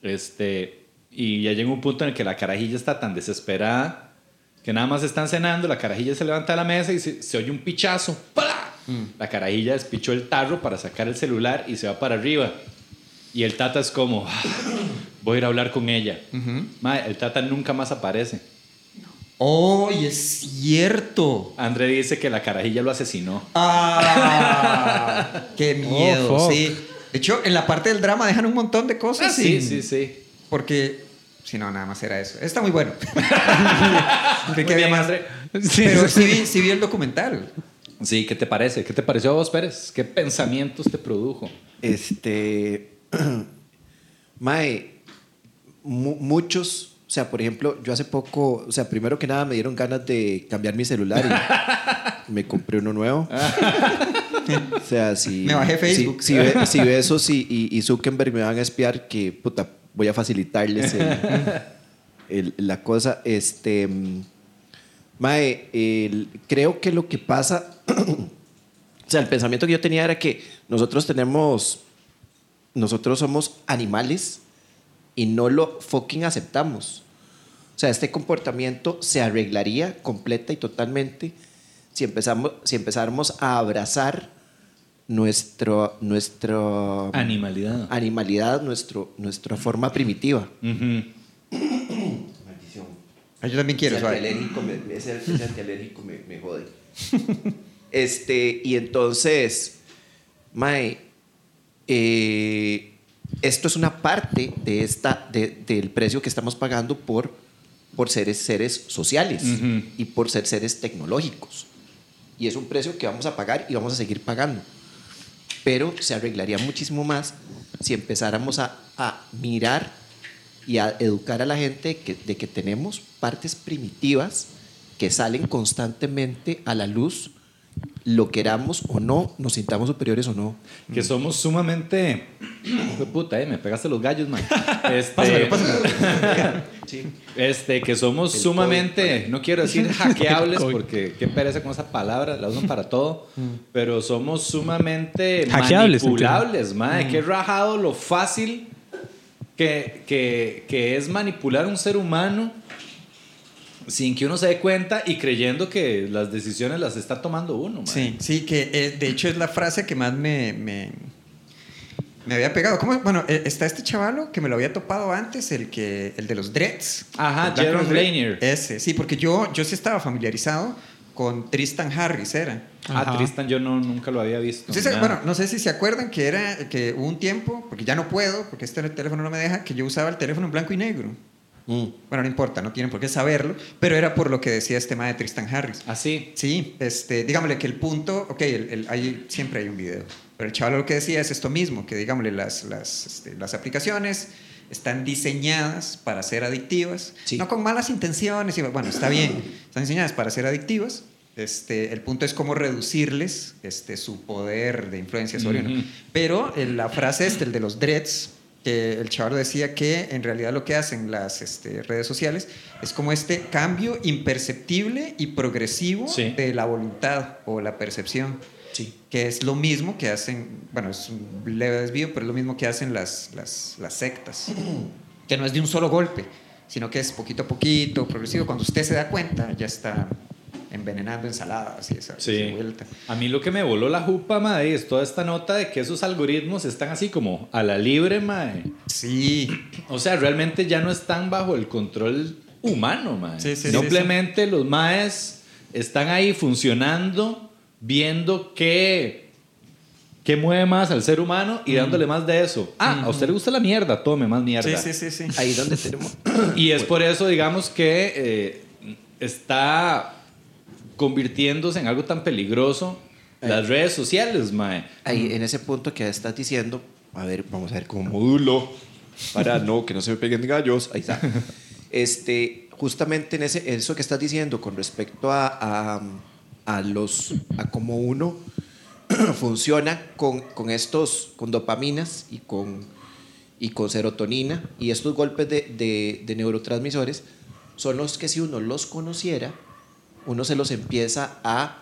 Y ya llega un punto en el que la carajilla está tan desesperada que nada más están cenando, la carajilla se levanta de la mesa y se oye un pichazo. ¡Pala! La carajilla despichó el tarro para sacar el celular y se va para arriba. Y el tata es como, voy a ir a hablar con ella. Mae, el tata nunca más aparece. ¡Oh, y es cierto! André dice que la carajilla lo asesinó. ¡Ah! ¡Qué miedo! Oh, fuck. Sí. De hecho, en la parte del drama dejan un montón de cosas. Sí. Porque, si no, nada más era eso. Está muy bueno. Muy bien, André. Pero sí vi el documental. Sí, ¿qué te parece? ¿Qué te pareció a vos, Pérez? ¿Qué pensamientos te produjo? Mae, muchos, o sea, por ejemplo, yo hace poco, o sea, primero que nada me dieron ganas de cambiar mi celular y me compré uno nuevo. O sea, si me bajé Facebook. Si Besos y Zuckerberg me van a espiar, que puta, voy a facilitarles la cosa. Mae, creo que lo que pasa, o sea, el pensamiento que yo tenía era que nosotros somos animales y no lo fucking aceptamos. O sea, este comportamiento se arreglaría completa y totalmente si empezáramos a abrazar nuestra animalidad, nuestra forma primitiva. Uh-huh. Maldición. Yo también quiero. Ese antialérgico me jode. Y entonces, mae, esto es una parte del precio que estamos pagando por por ser seres sociales Ujú. y por ser seres tecnológicos. Y es un precio que vamos a pagar y vamos a seguir pagando. Pero se arreglaría muchísimo más si empezáramos a mirar y a educar a la gente de que tenemos partes primitivas que salen constantemente a la luz, lo queramos o no, nos sintamos superiores o no. Que somos sumamente... Puta, me pegaste los gallos, man. Pásamelo. Sí. Que somos El sumamente, COVID. no quiero decir hackeables COVID. porque qué pereza con esa palabra, la usan para todo, pero somos sumamente Hackeables, manipulables, mae. Qué rajado lo fácil que es manipular a un ser humano sin que uno se dé cuenta y creyendo que las decisiones las está tomando uno, mae. Sí, que de hecho es la frase que más me había pegado. ¿Cómo? Bueno, está este chavalo que me lo había topado antes, el de los dreads. Ajá, El Black Jerome Dread. Lanier. Ese, sí, porque yo sí estaba familiarizado con Tristan Harris, era. Ajá. Tristan yo nunca lo había visto. Sí, nada. bueno, no sé si se acuerdan que hubo un tiempo, porque ya no puedo, porque este teléfono no me deja, que yo usaba el teléfono en blanco y negro. Bueno, no importa, no tienen por qué saberlo, pero era por lo que decía este tema de Tristan Harris. Así. Sí, digámosle que el punto, ok, ahí siempre hay un video, pero el chaval lo que decía es esto mismo, que digámosle las aplicaciones están diseñadas para ser adictivas, Sí. no con malas intenciones, bueno, está bien, están diseñadas para ser adictivas. El punto es cómo reducirles su poder de influencia sobre uno. Ujú. Pero la frase el de los dreads, que el chaval decía que en realidad lo que hacen las redes sociales es como este cambio imperceptible y progresivo Sí. de la voluntad o la percepción. Sí. Que es lo mismo que hacen, bueno, es un leve desvío, pero es lo mismo que hacen las sectas. Que no es de un solo golpe, sino que es poquito a poquito, progresivo. Cuando usted se da cuenta, ya está envenenando ensaladas y esa vuelta. A mí lo que me voló la jupa, mae, es toda esta nota de que esos algoritmos están así como a la libre, mae. Sí. O sea, realmente ya no están bajo el control humano, mae. Sí, sí, Simplemente los maes están ahí funcionando, viendo qué mueve más al ser humano y dándole más de eso. A usted le gusta la mierda, tome más mierda. Sí. Ahí donde tenemos... Y es por eso, digamos, que está convirtiéndose en algo tan peligroso las redes sociales, mae. Ahí, en ese punto que estás diciendo, a ver, vamos a ver cómo modulo para que no se me peguen gallos. Ahí está. Justamente en eso que estás diciendo con respecto a cómo uno funciona con dopaminas y con serotonina, y estos golpes de neurotransmisores son los que, si uno los conociera, uno se los empieza a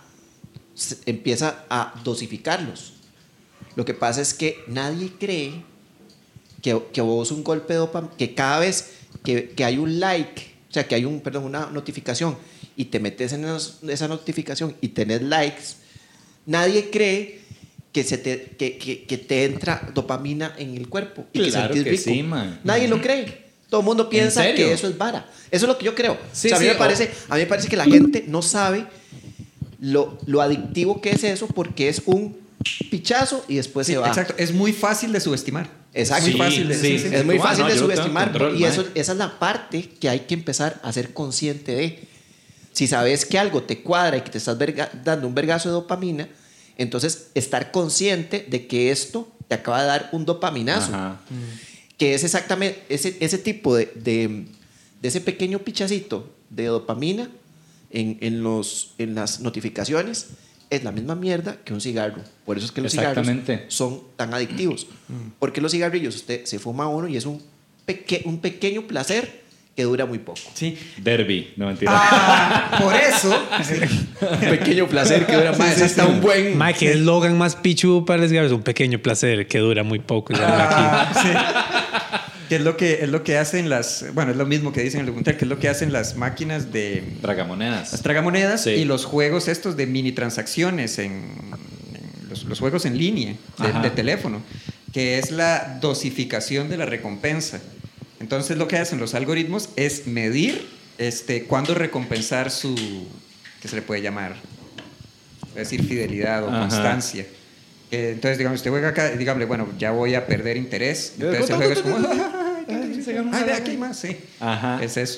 dosificarlos. Lo que pasa es que nadie cree que vos un golpe de dopamina, que cada vez que hay un like, o sea, que hay una notificación y te metes en esa notificación y tenés likes, nadie cree que te entra dopamina en el cuerpo y Claro que que sentís rico. sí, man. Nadie lo cree. Todo el mundo piensa ¿En serio? que eso es vara. Eso es lo que yo creo. Sí, O sea, a mí sí, me parece que la gente no sabe lo adictivo que es eso, porque es un pichazo y después Sí, se va. exacto. Es muy fácil de subestimar. Exacto. Es muy fácil de Sí, sí. Es muy fácil no, de yo lo tengo subestimar, en control, y mae. esa es la parte que hay que empezar a ser consciente de. Si sabes que algo te cuadra y que te estás dando un vergazo de dopamina, entonces estar consciente de que esto te acaba de dar un dopaminazo. Ajá. Que es exactamente ese tipo de ese pequeño pichacito de dopamina en las notificaciones, es la misma mierda que un cigarro. Por eso es que los cigarros Exactamente. son tan adictivos. Porque los cigarrillos, usted se fuma uno y es un pequeño placer que dura muy poco. Sí. Derby, no mentira. Por eso. Un pequeño placer que dura más. Es hasta un buen... Mae, que eslogan más pichudo para el cigarro. Es un pequeño placer que dura muy poco. Sí. Que es lo que hacen bueno, es lo mismo que dicen en el documental, que es lo que hacen las máquinas de... Tragamonedas. Las tragamonedas Sí. y los juegos estos de mini transacciones los juegos en línea Ajá. de teléfono, que es la dosificación de la recompensa. Entonces lo que hacen los algoritmos es medir cuándo recompensar ¿qué se le puede llamar? Es decir, fidelidad o Ajá. constancia. Entonces, digamos, usted juega acá y dígame, bueno, ya voy a perder interés. Entonces el juego es como... Ay, ve, aquí hay más, sí. Ajá. Es eso.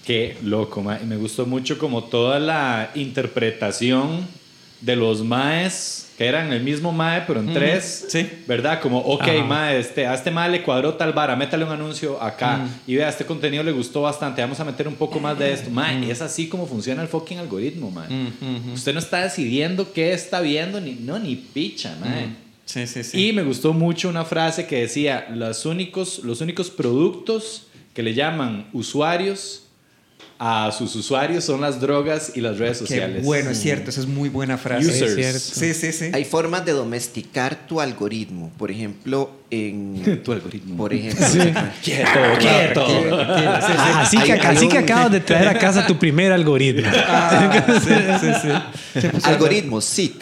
Qué loco, mae. Y me gustó mucho como toda la interpretación de los maes, que eran el mismo mae, pero en tres. Sí. ¿Verdad? Como, ok, Ajá. mae, a este mae le cuadró tal vara, métale un anuncio acá. Y vea, este contenido le gustó bastante, vamos a meter un poco más de esto. Mae, es así como funciona el fucking algoritmo, mae. Usted no está decidiendo qué está viendo, ni picha, mae. Sí, sí, sí. Y me gustó mucho una frase que decía, los únicos productos que le llaman usuarios a sus usuarios son las drogas y las redes Qué sociales. bueno, es cierto, esa es muy buena frase. Users. Es cierto. Sí, sí, sí. Hay formas de domesticar tu algoritmo. Por ejemplo, Tu algoritmo. Por ejemplo, Quieto. Así que, Hay un- acabas de traer a casa tu primer algoritmo. Sí, sí, sí. algoritmo, SIT.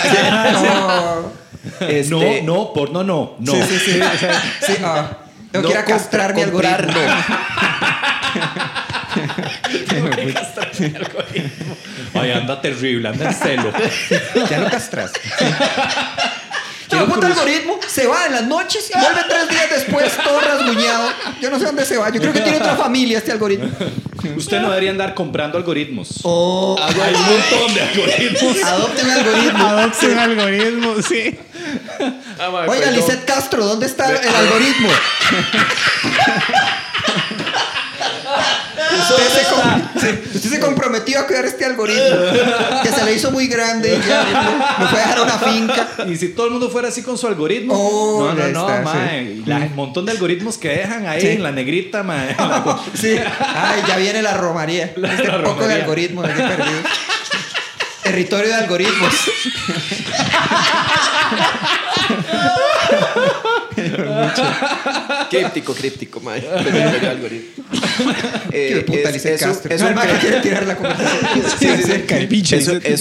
No. Este, No, porno no. Sí, sí, sí. Sí, tengo que ir a castrar mi comprar, algoritmo. Ay, anda terrible, anda en celo. Ya lo castras. El puto algoritmo se va en las noches y vuelve 3 días después todo rasguñado. Yo no sé dónde se va. Yo creo que tiene otra familia este algoritmo. Usted no debería andar comprando algoritmos. Oh, Hay un montón de algoritmos. adopte un algoritmo. Adopte un algoritmo, sí. Oiga, Lisette Castro, ¿dónde está el algoritmo? Usted se comprometió a cuidar este algoritmo que se le hizo muy grande y ya me fue a dejar una finca. Y si todo el mundo fuera así con su algoritmo. Oh, no, ya está, mae. Un montón de algoritmos que dejan ahí Sí. en la negrita, mae. Sí. Ay, ya viene la romaría. Este poco de romaría. algoritmos aquí perdido. Territorio de algoritmos. Críptico, mae. El algoritmo. Qué puta, Lisette es un- Castro. es No, un el man que quiere tirar la conversación. Sí, sí, sí. Caripiche.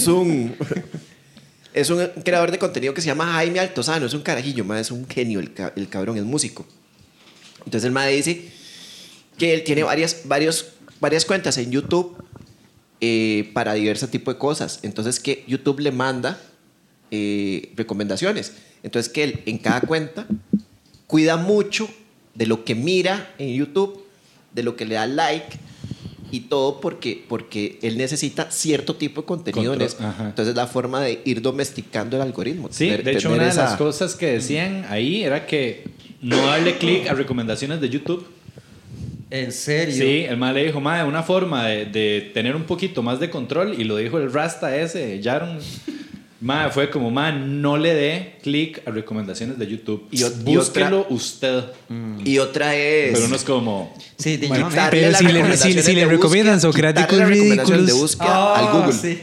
Es un creador de contenido que se llama Jaime Altozano. Es un carajillo, mae, es un genio el cabrón, es músico. Entonces el mae dice que él tiene varias cuentas en YouTube para diversos tipos de cosas. Entonces que YouTube le manda recomendaciones. Entonces que él en cada cuenta cuida mucho de lo que mira en YouTube, de lo que le da like y todo porque él necesita cierto tipo de contenido en eso. Ajá. Entonces la forma de ir domesticando el algoritmo. Sí, de hecho tener una de esa- las cosas que decían ahí era que no darle clic a recomendaciones de YouTube. ¿En serio? Sí, el mae le dijo, mae, una forma de tener un poquito más de control, y lo dijo el Rasta ese, Jaron. Mae, fue como, mae, no le dé clic a recomendaciones de YouTube. Búsquelo usted. Y otra es... Pero no es como... Sí, quitarle Pero las si le- recomendaciones si le de recomiendan búsqueda, Socráticos quitarle las recomendaciones de ridículos. búsqueda al Google. Sí.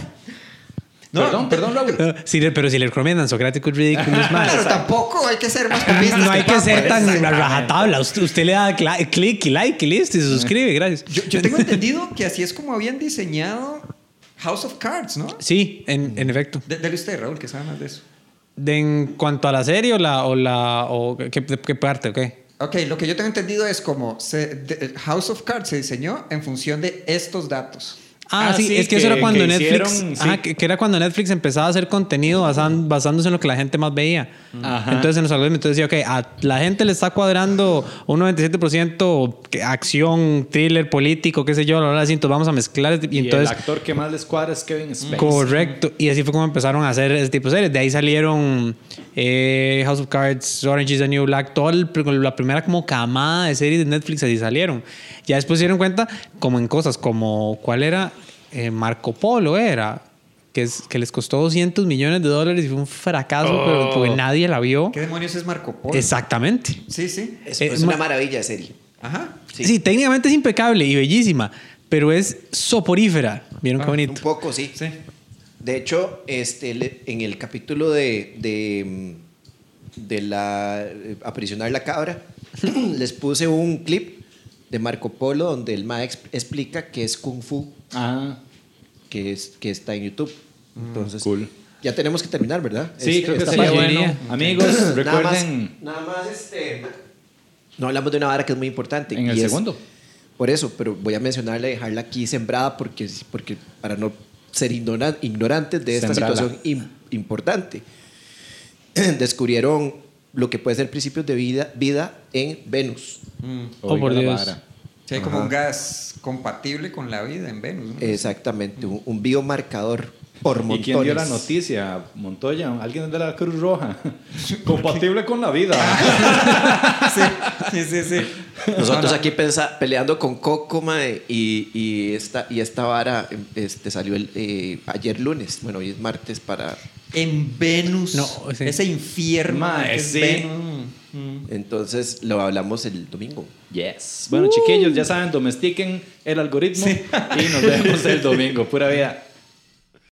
Perdón, Raúl. Pero si le recomiendan Socráticos ridículos más. Pero tampoco hay que ser más puristas. No hay que ser tan Exactamente. a rajatabla. Usted le da clic y like y listo y se suscribe. Gracias. Yo tengo entendido que así es como habían diseñado House of Cards, ¿no? Sí, en efecto. Dele usted, Raúl, que sabe más de eso. En cuanto a la serie o ¿qué parte? Ok. Ok, lo que yo tengo entendido es como House of Cards se diseñó en función de estos datos. Sí, es que eso era cuando Netflix. Que era cuando Netflix empezaba a hacer contenido basándose en lo que la gente más veía. Ajá. Entonces en los algoritmos decía, ok, a la gente le está cuadrando un 97% acción, thriller, político, qué sé yo, entonces vamos a mezclar. Y entonces, el actor que más les cuadra es Kevin Spacey. correcto. Y así fue como empezaron a hacer ese tipo de series. De ahí salieron House of Cards, Orange is the New Black, toda la primera como camada de series de Netflix así salieron. Ya después se dieron cuenta como en cosas como, ¿cuál era? Marco Polo era, que les costó $200 millones y fue un fracaso, pero porque nadie la vio. ¿Qué demonios es Marco Polo? Exactamente. Sí, sí. Es una maravilla de serie. Ajá. Sí, técnicamente es impecable y bellísima, pero es soporífera. ¿Vieron qué bonito? Un poco, sí. Sí. De hecho, en el capítulo de la aprisionar la cabra, les puse un clip de Marco Polo donde el mae explica que es Kung Fu, que está en YouTube. Entonces, cool. Ya tenemos que terminar, ¿verdad? Sí, creo que esta sería parte. bueno. Amigos, recuerden... Nada más no hablamos de una vara que es muy importante. En el y es- segundo. Por eso, pero voy a mencionarla y dejarla aquí sembrada porque para no ser ignorantes de esta Sembrala. situación importante. Descubrieron lo que puede ser principios de vida en Venus. Oh, por Oiga la Dios. vara. Sí, hay como un gas compatible con la vida en Venus, ¿no? Exactamente, un biomarcador por montones. ¿Y quién dio la noticia? ¿Montoya? ¿Alguien de la Cruz Roja? Compatible con la vida. Sí. Nosotros aquí peleando con Coco, mae, y esta vara salió ayer lunes. Bueno, hoy es martes para... En Venus. No, sí. Ese infierno Mae, que es sí. Venus. Entonces lo hablamos el domingo. Yes. Bueno, chiquillos, ya saben, domestiquen el algoritmo y nos vemos el domingo. Pura vida.